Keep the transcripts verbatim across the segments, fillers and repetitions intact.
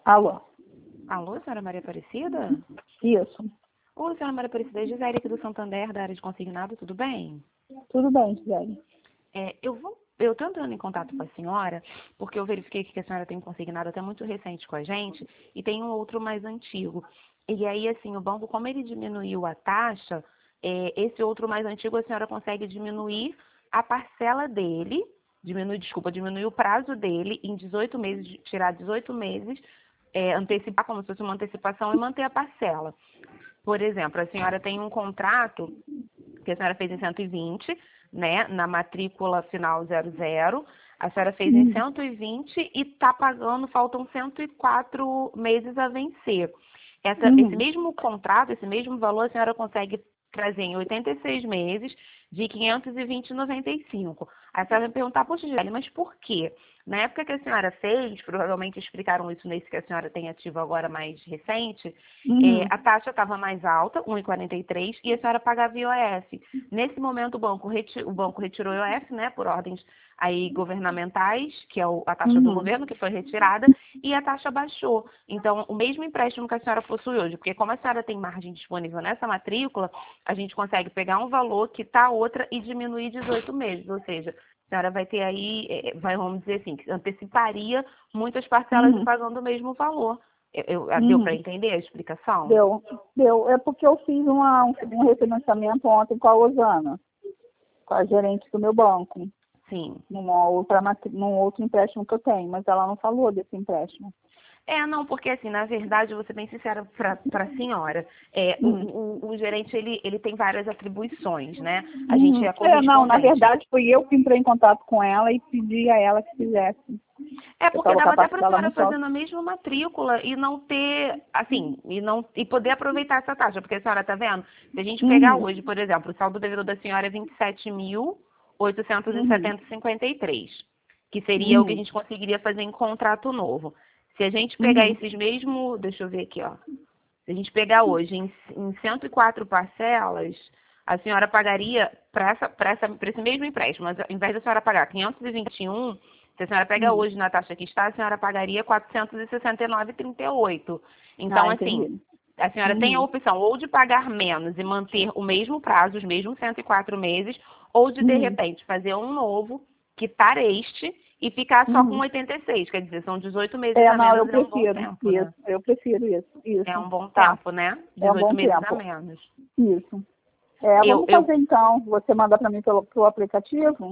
Alô? Alô, senhora Maria Aparecida? Isso. Oi, senhora Maria Aparecida, é Gisele aqui do Santander, da área de consignado, tudo bem? Tudo bem, Gisele. É, eu vou, eu tô entrando em contato com a senhora, porque eu verifiquei que a senhora tem um consignado até muito recente com a gente, e tem um outro mais antigo. E aí, assim, o banco, como ele diminuiu a taxa, é, esse outro mais antigo, a senhora consegue diminuir a parcela dele, diminui, desculpa, diminuir o prazo dele em dezoito meses, tirar dezoito meses, é, antecipar como se fosse uma antecipação e manter a parcela. Por exemplo, a senhora tem um contrato que a senhora fez em cento e vinte, né, na matrícula final zero zero, a senhora fez em cento e vinte e está pagando, faltam cento e quatro meses a vencer. Essa, Uhum. esse mesmo contrato, esse mesmo valor, a senhora consegue trazer em oitenta e seis meses de quinhentos e vinte reais e noventa e cinco centavos. Aí a senhora vai perguntar, poxa, Gisele, mas por quê? Na época que a senhora fez, provavelmente explicaram isso nesse que a senhora tem ativo agora mais recente, é, Uhum. a taxa estava mais alta, um vírgula quarenta e três, e a senhora pagava I O F. Nesse momento, o banco, reti o banco retirou o I O F, né, por ordens aí governamentais, que é o, a taxa do Uhum. governo, que foi retirada, e a taxa baixou. Então, o mesmo empréstimo que a senhora possui hoje, porque como a senhora tem margem disponível nessa matrícula, a gente consegue pegar um valor, quitar outra e diminuir dezoito meses, ou seja, a senhora vai ter aí, vai, vamos dizer assim, que anteciparia muitas parcelas e Uhum. pagando o mesmo valor. Eu, eu- deu para Uhum. entender a explicação? Deu. Deu. É porque eu fiz uma, um, um refinanciamento ontem com a Osana, com a gerente do meu banco, Sim. numa outra, matri- num outro empréstimo que eu tenho, mas ela não falou desse empréstimo. É, não, porque assim, na verdade, eu vou ser bem sincera para a senhora, é, o, Uhum. o, o gerente, ele, ele tem várias atribuições, né? A gente Uhum. é É, não, na correspondente. verdade fui eu que entrei em contato com ela e pedi a ela que fizesse. É, Eu porque colocar dava a até para a parcela senhora muito fazer alta. na mesma matrícula e não ter, assim, e, não, e poder aproveitar essa taxa, porque a senhora tá vendo? Se a gente pegar Uhum. hoje, por exemplo, o saldo devedor da senhora é vinte e sete mil oitocentos e Uhum. setenta e cinquenta e três, que seria o que a Uhum. gente conseguiria fazer em contrato novo. Se a gente pegar Uhum. esses mesmos, deixa eu ver aqui, ó. Se a gente pegar hoje em, em cento e quatro parcelas, a senhora pagaria para essa, para essa, para esse mesmo empréstimo, mas ao invés da senhora pagar quinhentos e vinte e um, se a senhora pega Uhum. hoje na taxa que está, a senhora pagaria quatrocentos e sessenta e nove vírgula trinta e oito. Ah, Então, assim, entendi. a senhora tem a Uhum. opção ou de pagar menos e manter o mesmo prazo, os mesmos cento e quatro meses, ou de, de Uhum. repente, fazer um novo, quitar este e ficar só com Uhum. oitenta e seis. Quer dizer, são dezoito meses É, a não, eu menos, é um bom prefiro tempo, isso. né? Eu prefiro isso. É Isso. um bom Tá. tempo, né? É um dezoito bom meses a tempo. menos. Isso. É, Eu, vamos eu, fazer então. Você manda para mim pelo, pelo aplicativo?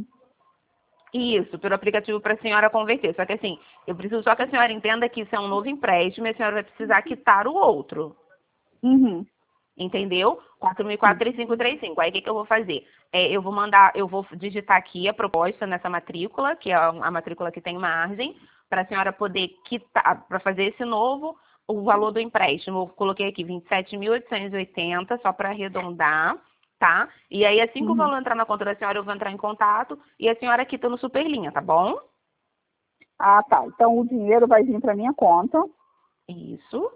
isso, pelo aplicativo para a senhora converter. Só que assim, eu preciso só que a senhora entenda que isso é um novo empréstimo e a senhora vai precisar quitar o outro. Uhum. Entendeu? quatro mil e quatro, Sim. três mil quinhentos e trinta e cinco. Aí o que, que eu vou fazer? É, eu vou mandar, eu vou digitar aqui a proposta nessa matrícula, que é a, a matrícula que tem margem, para a senhora poder quitar, para fazer esse novo, o valor do empréstimo. Eu coloquei aqui vinte e sete mil oitocentos e oitenta, só para arredondar, tá? E aí, assim que o Uhum. valor entrar na conta da senhora, eu vou entrar em contato e a senhora quita no Superlinha, tá bom? Ah, tá. Então o dinheiro vai vir para minha conta. Isso.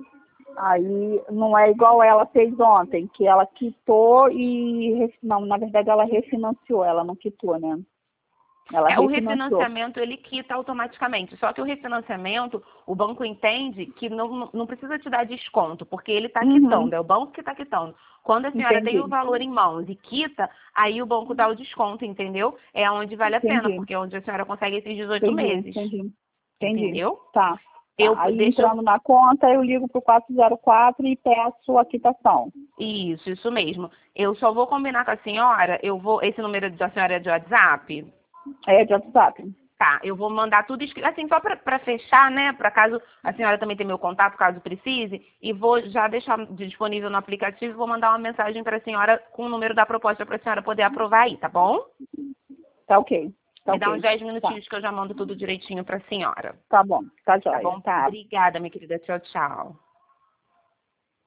Aí não é igual ela fez ontem, que ela quitou e. ref- Não, na verdade ela refinanciou, ela não quitou, né? Ela É, o refinanciou. refinanciamento ele quita automaticamente. Só que o refinanciamento, o banco entende que não, não precisa te dar desconto, porque ele está Uhum. quitando, é o banco que está quitando. Quando a senhora tem o Entendi. valor em mãos e quita, aí o banco dá o desconto, entendeu? É onde vale a pena, Entendi. porque é onde a senhora consegue esses dezoito Entendi. meses. Entendi. Entendi. Entendeu? Tá. Tá. Eu, Aí deixa eu. entrando na conta, eu ligo pro quatro zero quatro e peço a quitação. Isso, isso mesmo. Eu só vou combinar com a senhora, eu vou. Esse número da senhora é de WhatsApp? É de WhatsApp. Tá, eu vou mandar tudo escrito, assim, só para fechar, né? Para caso a senhora também tenha meu contato, caso precise, e vou já deixar disponível no aplicativo e vou mandar uma mensagem para a senhora com o número da proposta para a senhora poder aprovar aí, tá bom? Tá ok. Tá Me dá uns ok. dez Tá. minutinhos que eu já mando tudo direitinho para a senhora. Tá bom. Tá Tá jóia. bom? Tá. Obrigada, minha querida. Tchau, tchau.